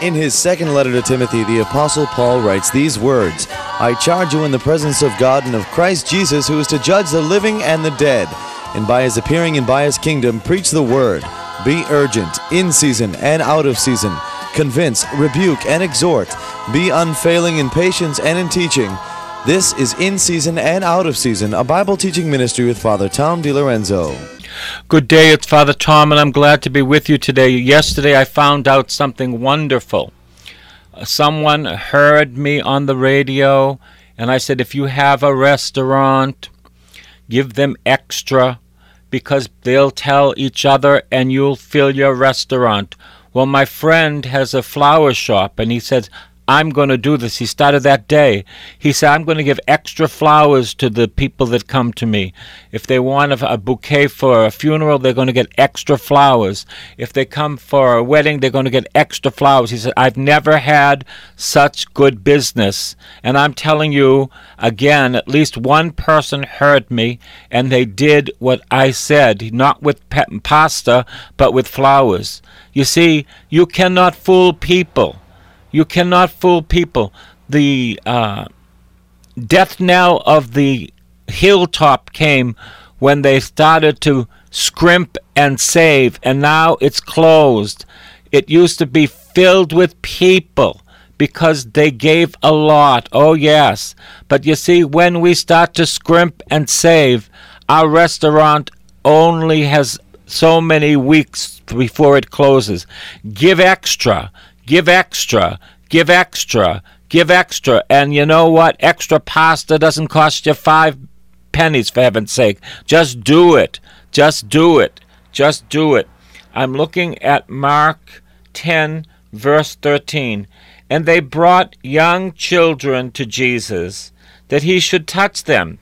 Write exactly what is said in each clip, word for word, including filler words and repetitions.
In his second letter to Timothy, the Apostle Paul writes these words, I charge you in the presence of God and of Christ Jesus, who is to judge the living and the dead, and by his appearing and by his kingdom, preach the word. Be urgent, in season and out of season. Convince, rebuke, and exhort. Be unfailing in patience and in teaching. This is In Season and Out of Season, a Bible teaching ministry with Father Tom DiLorenzo. Good day, it's Father Tom, and I'm glad to be with you today. Yesterday I found out something wonderful. Uh, someone heard me on the radio, and I said, if you have a restaurant, give them extra, because they'll tell each other and you'll fill your restaurant. Well, my friend has a flower shop, and he said, I'm going to do this. He started that day. He said, I'm going to give extra flowers to the people that come to me. If they want a, a bouquet for a funeral, they're going to get extra flowers. If they come for a wedding, they're going to get extra flowers. He said, I've never had such good business. And I'm telling you, again, at least one person heard me, and they did what I said, not with pe- pasta, but with flowers. You see, you cannot fool people. You cannot fool people. The uh, death knell of the hilltop came when they started to scrimp and save, and now it's closed. It used to be filled with people because they gave a lot. Oh, yes. But you see, when we start to scrimp and save, our restaurant only has so many weeks before it closes. Give extra. Give extra, give extra, give extra. And you know what? Extra pasta doesn't cost you five pennies, for heaven's sake. Just do it. Just do it. Just do it. I'm looking at Mark ten, verse thirteen. And they brought young children to Jesus, that he should touch them.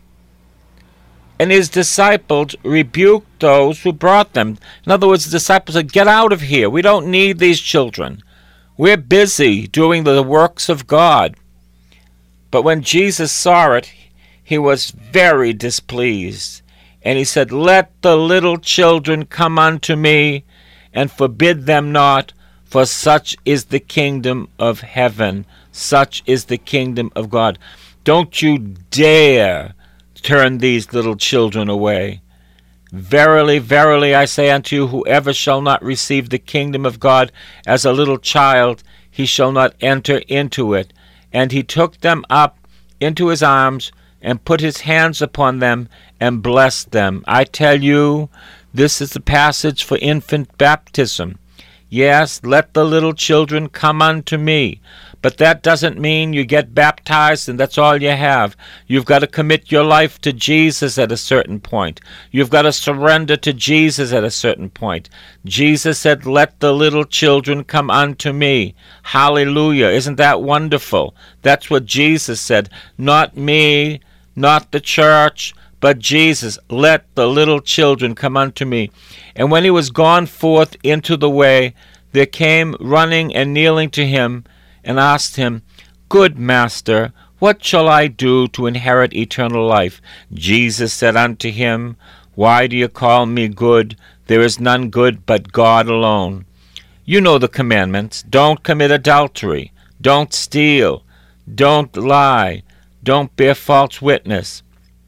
And his disciples rebuked those who brought them. In other words, the disciples said, get out of here. We don't need these children. We're busy doing the works of God. But when Jesus saw it, he was very displeased. And he said, let the little children come unto me, and forbid them not, for such is the kingdom of heaven. Such is the kingdom of God. Don't you dare turn these little children away. Verily, verily, I say unto you, whoever shall not receive the kingdom of God as a little child, he shall not enter into it. And he took them up into his arms, and put his hands upon them, and blessed them. I tell you, this is the passage for infant baptism. Yes, let the little children come unto me. But that doesn't mean you get baptized and that's all you have. You've got to commit your life to Jesus at a certain point. You've got to surrender to Jesus at a certain point. Jesus said, let the little children come unto me. Hallelujah. Isn't that wonderful? That's what Jesus said. Not me, not the church, but Jesus. Let the little children come unto me. And when he was gone forth into the way, there came running and kneeling to him, and asked him, Good Master, what shall I do to inherit eternal life? Jesus said unto him, Why do you call me good? There is none good but God alone. You know the commandments. Don't commit adultery. Don't steal. Don't lie. Don't bear false witness.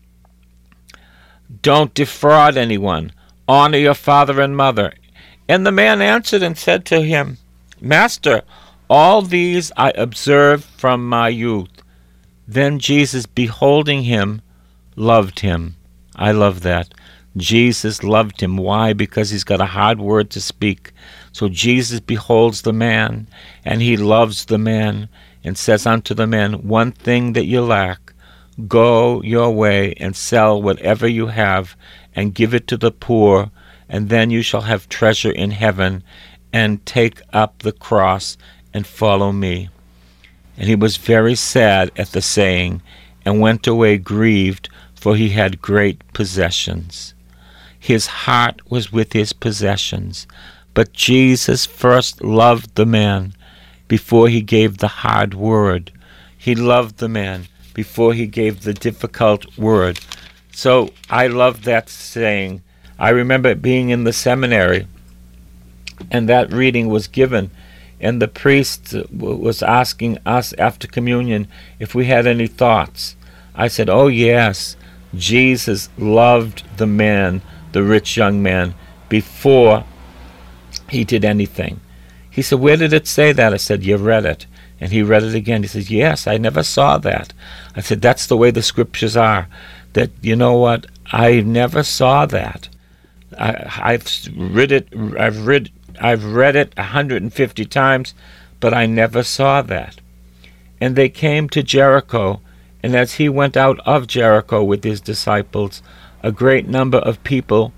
Don't defraud anyone. Honor your father and mother. And the man answered and said to him, Master, all these I observed from my youth. Then Jesus, beholding him, loved him. I love that. Jesus loved him. Why? Because he's got a hard word to speak. So Jesus beholds the man, and he loves the man, and says unto the man, One thing that you lack, go your way and sell whatever you have, and give it to the poor, and then you shall have treasure in heaven, and take up the cross and follow me. And he was very sad at the saying, and went away grieved, for he had great possessions. His heart was with his possessions. But Jesus first loved the man before he gave the hard word. He loved the man before he gave the difficult word. So I love that saying. I remember being in the seminary, and that reading was given. and the priest w- was asking us after communion if we had any thoughts. I said, oh yes, Jesus loved the man, the rich young man, before he did anything. He said, where did it say that? I said, you read it. And he read it again. He says, yes, I never saw that. I said, that's the way the scriptures are. That, you know what, I never saw that. I, I've read it, I've read, I've read it one hundred fifty times, but I never saw that. And they came to Jericho, and as he went out of Jericho with his disciples, a great number of people,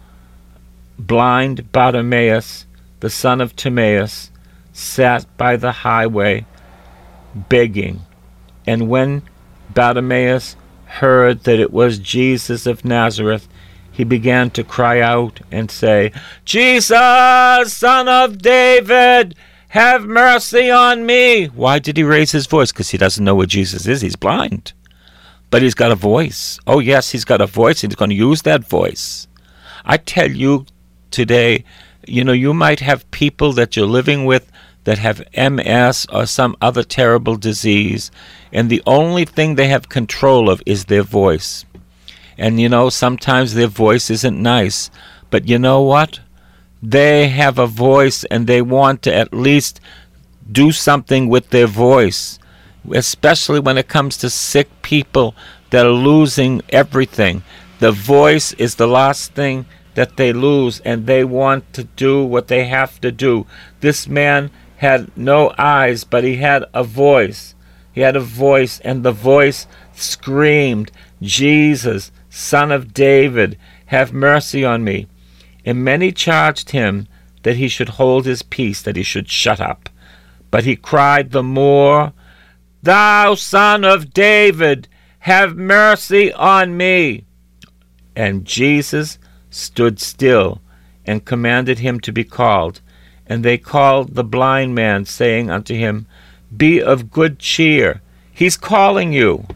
blind Bartimaeus, the son of Timaeus, sat by the highway begging. And when Bartimaeus heard that it was Jesus of Nazareth, he began to cry out and say, Jesus, son of David, have mercy on me. Why did he raise his voice? Because he doesn't know where Jesus is. He's blind. But he's got a voice. Oh, yes, he's got a voice, and he's going to use that voice. I tell you today, you know, you might have people that you're living with that have M S or some other terrible disease, and the only thing they have control of is their voice. And, you know, sometimes their voice isn't nice, but you know what? They have a voice, and they want to at least do something with their voice, especially when it comes to sick people that are losing everything. The voice is the last thing that they lose, and they want to do what they have to do. This man had no eyes, but he had a voice. He had a voice, and the voice screamed, Jesus, son of David, have mercy on me. And many charged him that he should hold his peace, that he should shut up. But he cried the more, Thou son of David, have mercy on me. And Jesus stood still and commanded him to be called. And they called the blind man, saying unto him, Be of good cheer, he's calling you.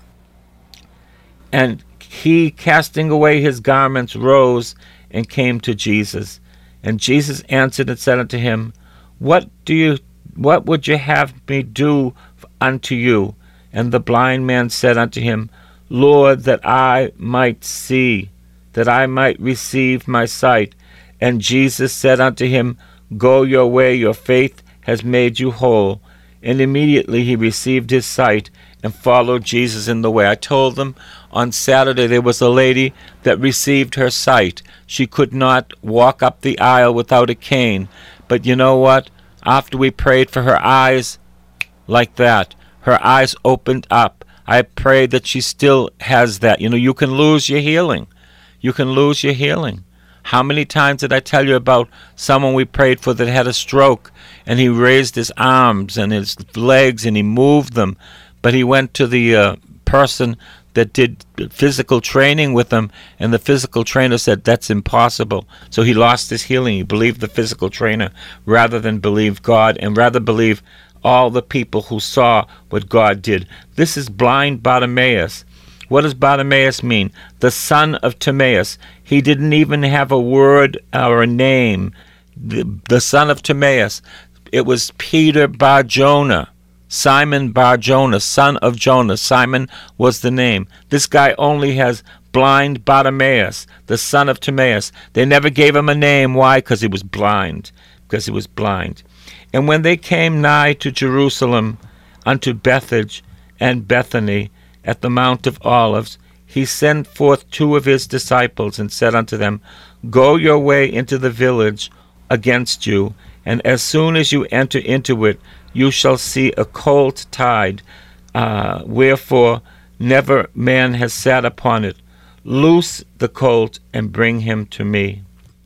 And he, casting away his garments, rose and came to Jesus. And Jesus answered and said unto him, What do you, what would you have me do unto you? And the blind man said unto him, Lord, that I might see, that I might receive my sight. And Jesus said unto him, Go your way, your faith has made you whole. And immediately he received his sight and followed Jesus in the way. I told them on Saturday there was a lady that received her sight. She could not walk up the aisle without a cane. But you know what? After we prayed for her eyes, like that, her eyes opened up. I pray that she still has that. You know, you can lose your healing. You can lose your healing. How many times did I tell you about someone we prayed for that had a stroke, and he raised his arms and his legs and he moved them, but he went to the uh, person that did physical training with him, and the physical trainer said that's impossible. So he lost his healing. He believed the physical trainer rather than believe God, and rather believe all the people who saw what God did. This is blind Bartimaeus. What does Bartimaeus mean? The son of Timaeus. He didn't even have a word or a name. The, the son of Timaeus. It was Peter Bar Jonah. Simon Bar Jonah, son of Jonah. Simon was the name. This guy only has blind Bartimaeus, the son of Timaeus. They never gave him a name. Why? Because he was blind. Because he was blind. And when they came nigh to Jerusalem, unto Bethphage and Bethany, at the Mount of Olives, he sent forth two of his disciples, and said unto them, Go your way into the village against you, and as soon as you enter into it, you shall see a colt tied, uh, wherefore never man has sat upon it. Loose the colt, and bring him to me.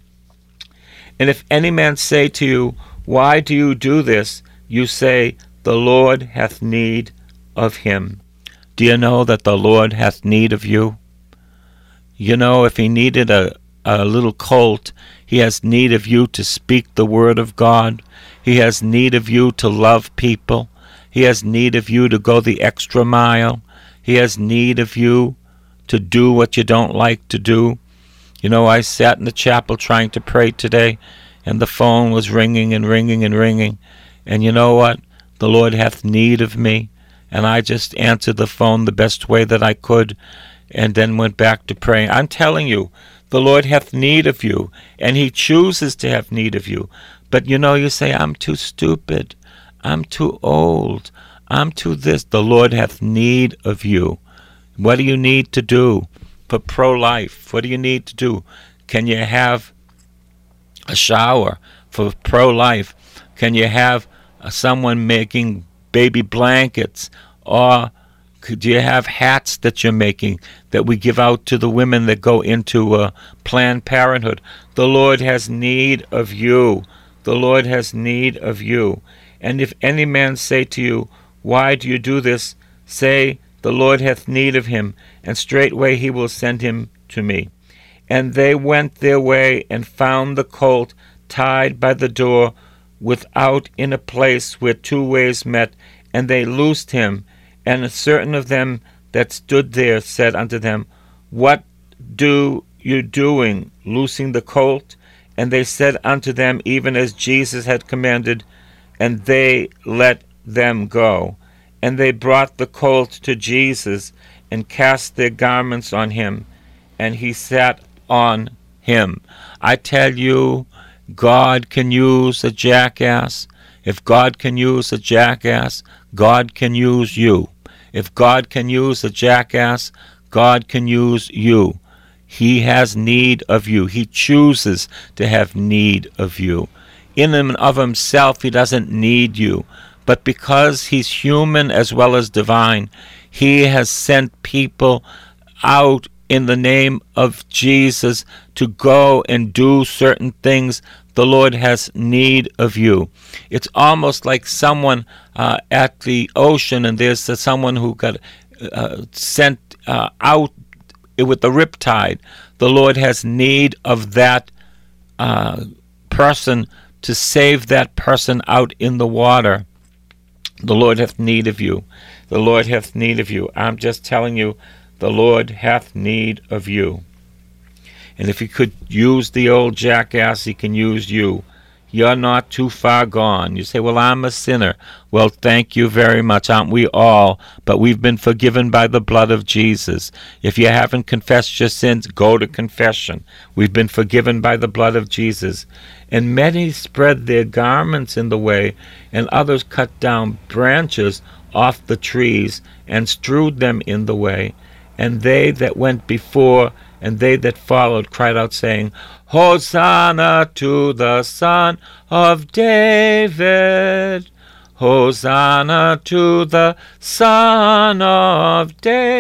And if any man say to you, Why do you do this? You say, The Lord hath need of him. Do you know that the Lord hath need of you? You know, if he needed a, a little colt, he has need of you to speak the word of God. He has need of you to love people. He has need of you to go the extra mile. He has need of you to do what you don't like to do. You know, I sat in the chapel trying to pray today, and the phone was ringing and ringing and ringing. And you know what? The Lord hath need of me. And I just answered the phone the best way that I could, and then went back to praying. I'm telling you, the Lord hath need of you, and he chooses to have need of you. But you know, you say, I'm too stupid. I'm too old. I'm too this. The Lord hath need of you. What do you need to do for pro-life? What do you need to do? Can you have a shower for pro-life? Can you have uh, someone making baby blankets? Or could you have hats that you're making that we give out to the women that go into uh, Planned Parenthood? The Lord has need of you. The Lord has need of you. And if any man say to you, why do you do this? Say, the Lord hath need of him, and straightway he will send him to me. And they went their way, and found the colt tied by the door without in a place where two ways met, and they loosed him. And certain of them that stood there said unto them, What do you doing, loosing the colt? And they said unto them, even as Jesus had commanded, and they let them go. And they brought the colt to Jesus, and cast their garments on him, and he sat on him. I tell you, God can use a jackass. If God can use a jackass, God can use you. If God can use a jackass, God can use you. He has need of you. He chooses to have need of you. In and of himself, he doesn't need you. But because he's human as well as divine, he has sent people out in the name of Jesus to go and do certain things. The Lord has need of you. It's almost like someone uh, at the ocean, and there's uh, someone who got uh, sent uh, out with the riptide. The Lord has need of that uh, person to save that person out in the water. The Lord hath need of you. The Lord hath need of you. I'm just telling you, the Lord hath need of you. And if he could use the old jackass, he can use you. You're not too far gone. You say, well, I'm a sinner. Well, thank you very much. Aren't we all? But we've been forgiven by the blood of Jesus. If you haven't confessed your sins, go to confession. We've been forgiven by the blood of Jesus. And many spread their garments in the way, and others cut down branches off the trees and strewed them in the way. And they that went before and they that followed cried out, saying, Hosanna to the Son of David! Hosanna to the Son of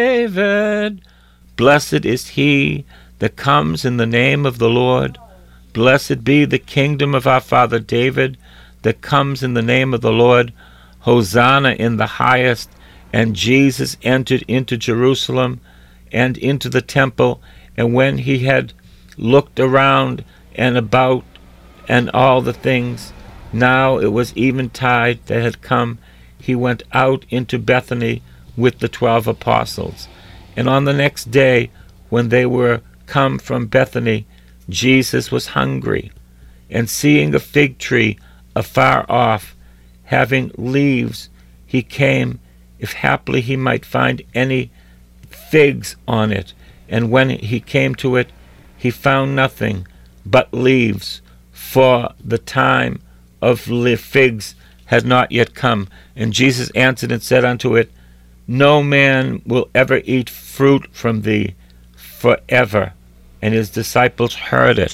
David! Blessed is he that comes in the name of the Lord. Blessed be the kingdom of our father David that comes in the name of the Lord. Hosanna in the highest. And Jesus entered into Jerusalem and into the temple, and when he had looked around and about and all the things, now it was eventide that had come, he went out into Bethany with the twelve apostles. And on the next day, when they were come from Bethany, Jesus was hungry, and seeing a fig tree afar off, having leaves, he came, if haply he might find any figs on it. And when he came to it, he found nothing but leaves, for the time of figs had not yet come. And Jesus answered and said unto it, No man will ever eat fruit from thee forever. And his disciples heard it.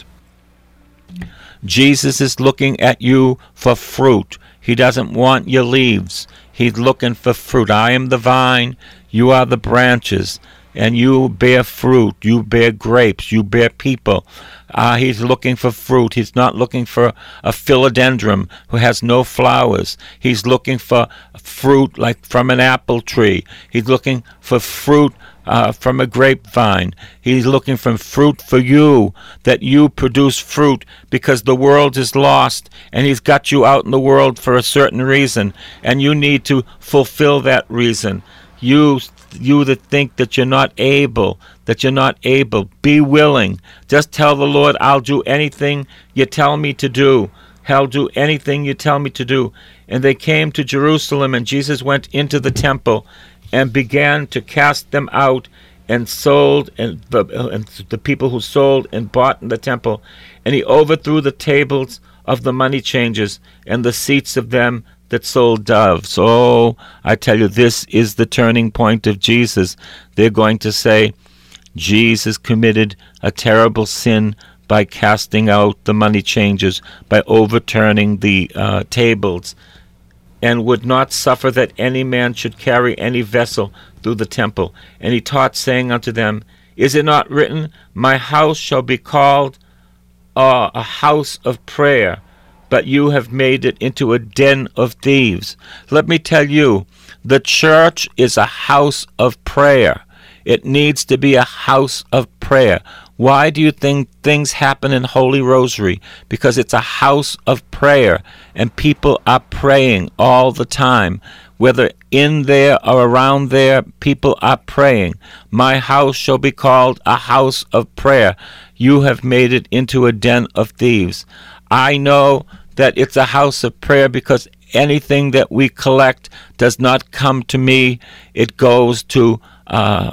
Jesus is looking at you for fruit. He doesn't want your leaves. He's looking for fruit. I am the vine, you are the branches, and you bear fruit. You bear grapes. You bear people. Uh, he's looking for fruit. He's not looking for a philodendron who has no flowers. He's looking for fruit like from an apple tree. He's looking for fruit uh, from a grapevine. He's looking for fruit for you, that you produce fruit, because the world is lost, and he's got you out in the world for a certain reason, and you need to fulfill that reason. You you that think that you're not able, that you're not able, be willing. Just tell the Lord, I'll do anything you tell me to do. I'll do anything you tell me to do. And they came to Jerusalem, and Jesus went into the temple and began to cast them out, and sold, and the, and the people who sold and bought in the temple. And he overthrew the tables of the money changers and the seats of them that sold doves. Oh, I tell you, this is the turning point of Jesus. They're going to say, Jesus committed a terrible sin by casting out the money changers, by overturning the uh, tables, and would not suffer that any man should carry any vessel through the temple. And he taught, saying unto them, Is it not written, My house shall be called uh, a house of prayer, but you have made it into a den of thieves? Let me tell you, the church is a house of prayer. It needs to be a house of prayer. Why do you think things happen in Holy Rosary? Because it's a house of prayer, and people are praying all the time. Whether in there or around there, people are praying. My house shall be called a house of prayer. You have made it into a den of thieves. I know that it's a house of prayer because anything that we collect does not come to me. It goes to uh,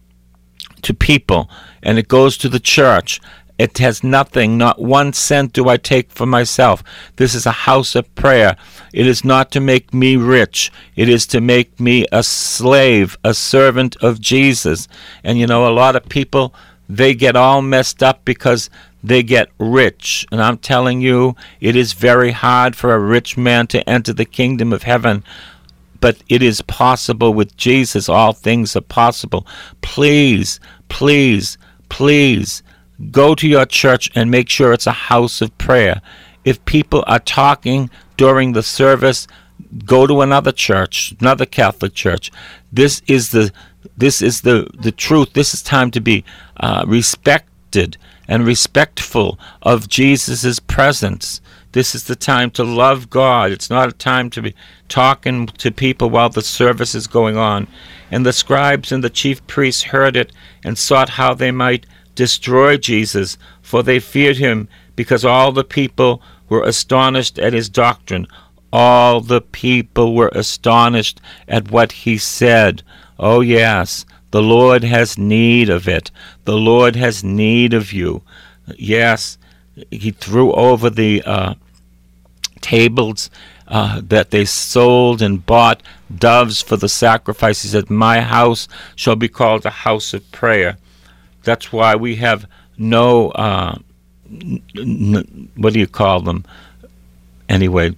to people, and it goes to the church. It has nothing, not one cent do I take for myself. This is a house of prayer. It is not to make me rich. It is to make me a slave, a servant of Jesus. And you know, a lot of people, they get all messed up because they get rich. And I'm telling you, it is very hard for a rich man to enter the kingdom of heaven. But it is possible with Jesus. All things are possible. Please, please, please go to your church and make sure it's a house of prayer. If people are talking during the service, go to another church, another Catholic church. This is the this is the, the truth. This is time to be uh, respected and respectful of Jesus' presence. This is the time to love God. It's not a time to be talking to people while the service is going on. And the scribes and the chief priests heard it and sought how they might destroy Jesus, for they feared him, because all the people were astonished at his doctrine. All the people were astonished at what he said. Oh yes, the Lord has need of it. The Lord has need of you. Yes, he threw over the uh, tables uh, that they sold and bought doves for the sacrifice. He said, my house shall be called a house of prayer. That's why we have no, uh, n- n- what do you call them? Anyway,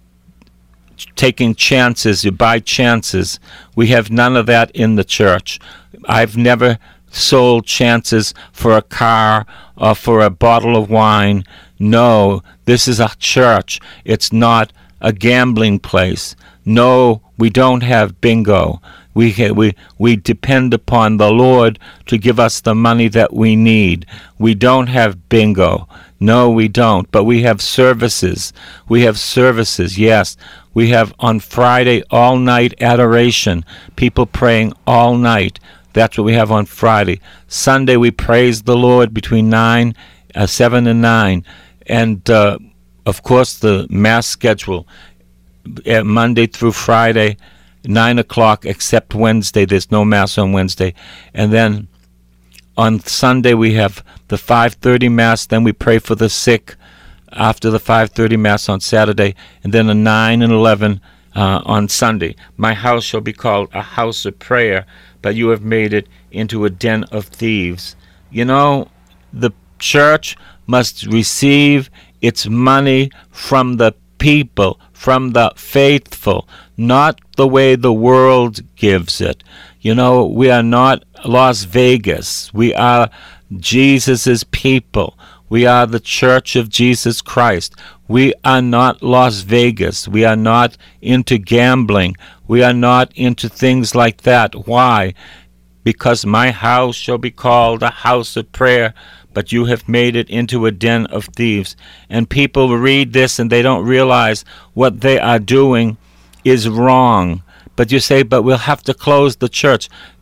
taking chances, you buy chances. We have none of that in the church. I've never sold chances for a car or for a bottle of wine. No, this is a church. It's not a gambling place. No, we don't have bingo. We we we depend upon the Lord to give us the money that we need. We don't have bingo. No, we don't. But we have services. We have services, yes. We have on Friday all-night adoration. People praying all night. That's what we have on Friday. Sunday we praise the Lord between nine, uh, seven and nine. And, uh, of course, the Mass schedule, uh, Monday through Friday, nine o'clock, except Wednesday. There's no Mass on Wednesday. And then on Sunday we have the five thirty Mass. Then we pray for the sick after the five thirty Mass on Saturday. And then a nine and eleven uh, on Sunday. My house shall be called a house of prayer, but you have made it into a den of thieves. You know, the church must receive its money from the people, from the faithful, not the way the world gives it. You know, we are not Las Vegas. We are Jesus' people. We are the Church of Jesus Christ. We are not Las Vegas. We are not into gambling. We are not into things like that. Why? Because my house shall be called a house of prayer, but you have made it into a den of thieves. And people read this and they don't realize what they are doing is wrong. But you say, but we'll have to close the church.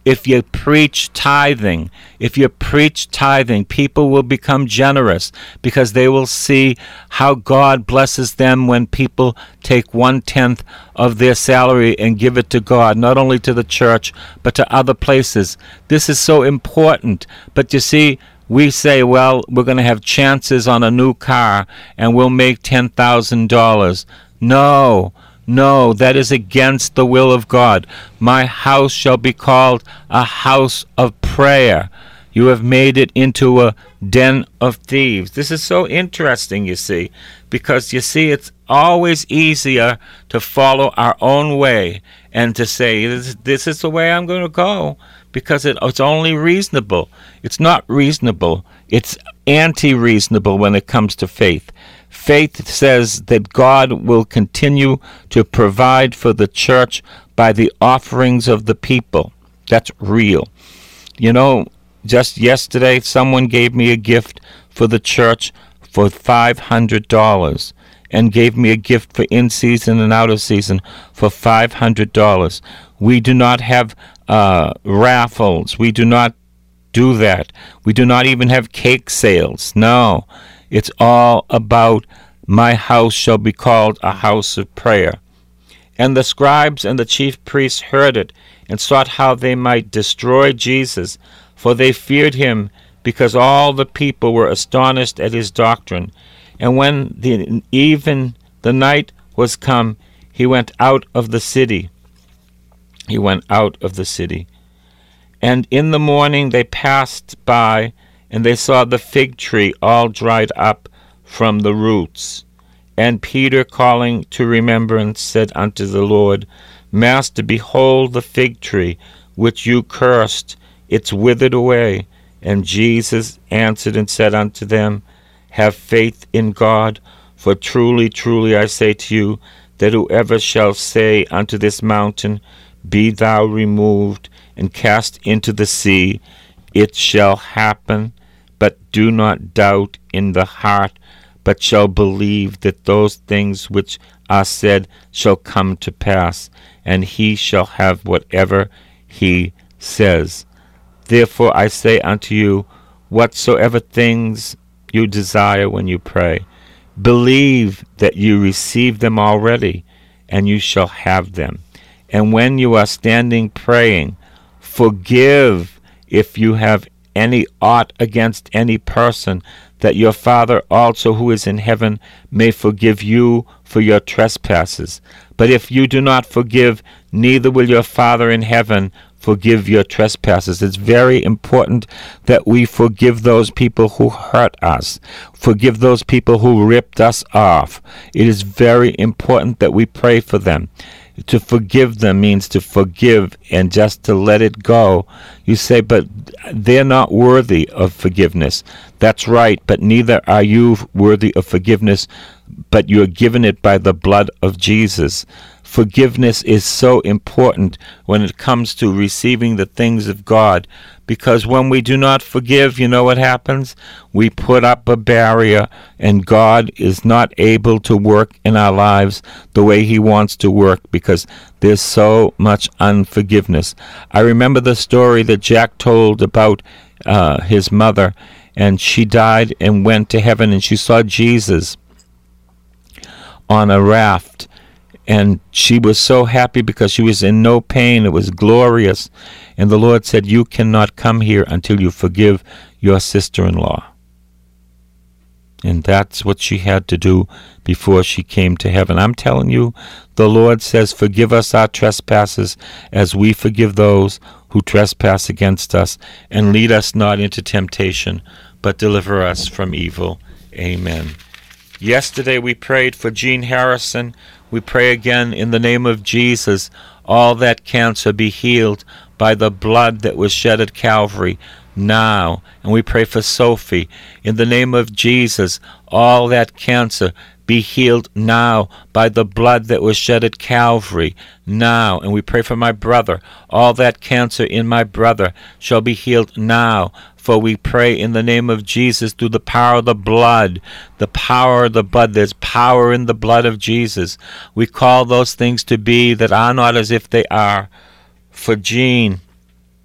if you preach tithing, if you preach tithing, people will become generous because they will see how God blesses them when people take one-tenth of their salary and give it to God, not only to the church, but to other places. This is so important. But you see, we say, well, we're going to have chances on a new car and we'll make ten thousand dollars. No. No, that is against the will of God. My house shall be called a house of prayer. You have made it into a den of thieves. This is so interesting, you see, because you see, it's always easier to follow our own way and to say, this, this is the way I'm going to go, because it, it's only reasonable. It's not reasonable. It's anti-reasonable when it comes to faith. Faith says that God will continue to provide for the church by the offerings of the people. That's real. You know, just yesterday, someone gave me a gift for the church for five hundred dollars and gave me a gift for in-season and out-of-season for five hundred dollars. We do not have uh, raffles. We do not do that. We do not even have cake sales. No. It's all about my house shall be called a house of prayer. And the scribes and the chief priests heard it and sought how they might destroy Jesus, for they feared him, because all the people were astonished at his doctrine. And when the, even the night was come, he went out of the city. He went out of the city. And in the morning they passed by, and they saw the fig tree all dried up from the roots. And Peter, calling to remembrance, said unto the Lord, Master, behold the fig tree, which you cursed, it's withered away. And Jesus answered and said unto them, Have faith in God, for truly, truly I say to you, that whoever shall say unto this mountain, Be thou removed, and cast into the sea, it shall happen. But do not doubt in the heart, but shall believe that those things which are said shall come to pass, and he shall have whatever he says. Therefore I say unto you, whatsoever things you desire when you pray, believe that you receive them already, and you shall have them. And when you are standing praying, forgive if you have any aught against any person, that your Father also who is in heaven may forgive you for your trespasses. But if you do not forgive, neither will your Father in heaven forgive your trespasses. It's very important that we forgive those people who hurt us, forgive those people who ripped us off. It is very important that we pray for them. To forgive them means to forgive and just to let it go. You say, but they're not worthy of forgiveness. That's right, but neither are you worthy of forgiveness, but you're given it by the blood of Jesus. Forgiveness is so important when it comes to receiving the things of God, because when we do not forgive, you know what happens? We put up a barrier, and God is not able to work in our lives the way he wants to work, because there's so much unforgiveness. I remember the story that Jack told about uh, his mother, and she died and went to heaven, and she saw Jesus on a raft. And she was so happy because she was in no pain. It was glorious. And the Lord said, you cannot come here until you forgive your sister-in-law. And that's what she had to do before she came to heaven. I'm telling you, the Lord says, forgive us our trespasses as we forgive those who trespass against us. And lead us not into temptation, but deliver us from evil. Amen. Yesterday we prayed for Jean Harrison. We pray again in the name of Jesus, all that cancer be healed by the blood that was shed at Calvary now. And we pray for Sophie. In the name of Jesus, all that cancer be healed now by the blood that was shed at Calvary now. And we pray for my brother. All that cancer in my brother shall be healed now. For we pray in the name of Jesus through the power of the blood, the power of the blood. There's power in the blood of Jesus. We call those things to be that are not as if they are. For Jean,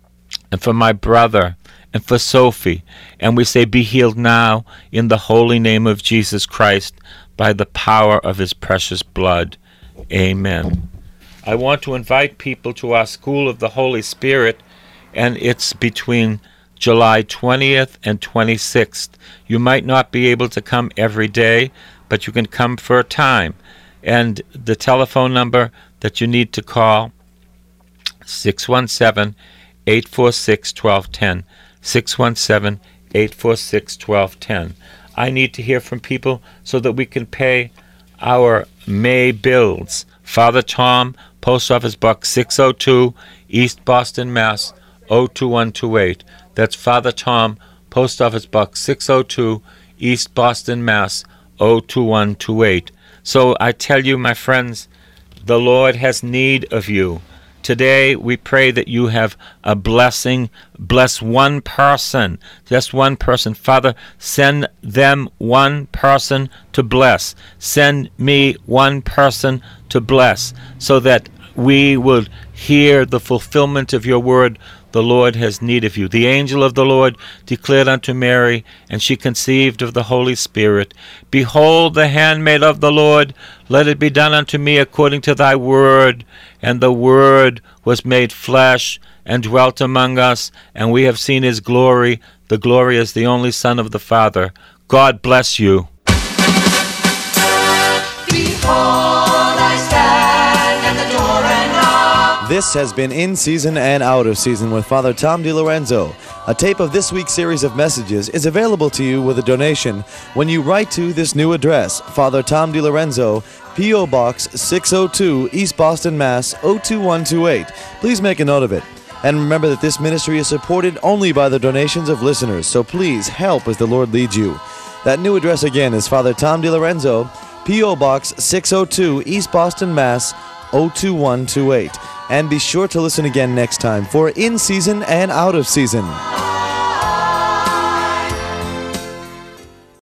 and for my brother, and for Sophie. And we say, be healed now in the holy name of Jesus Christ by the power of his precious blood. Amen. I want to invite people to our School of the Holy Spirit, and it's between July twentieth and twenty-sixth. You might not be able to come every day, but you can come for a time. And the telephone number that you need to call, six one seven, eight four six, one two one zero, six one seven, eight four six, one two one zero. I need to hear from people so that we can pay our May bills. Father Tom, Post Office Box six oh two, East Boston, Mass. oh two one two eight. That's Father Tom, Post Office Box six oh two, East Boston, Mass. oh two one two eight. So I tell you, my friends, the Lord has need of you. Today we pray that you have a blessing. Bless one person, just one person. Father, send them one person to bless. Send me one person to bless, so that we will hear the fulfillment of your word. The Lord has need of you. The angel of the Lord declared unto Mary, and she conceived of the Holy Spirit. Behold, the handmaid of the Lord, let it be done unto me according to thy word. And the word was made flesh and dwelt among us, and we have seen his glory. The glory is the only Son of the Father. God bless you. Behold, I stand at the door and knock. This has been In Season and Out of Season with Father Tom DiLorenzo. A tape of this week's series of messages is available to you with a donation when you write to this new address, Father Tom DiLorenzo, P O. Box six oh two, East Boston, Mass. oh two one two eight. Please make a note of it. And remember that this ministry is supported only by the donations of listeners, so please help as the Lord leads you. That new address again is Father Tom DiLorenzo, P O. Box six oh two, East Boston, Mass. oh two one two eight. And be sure to listen again next time for In Season and Out of Season.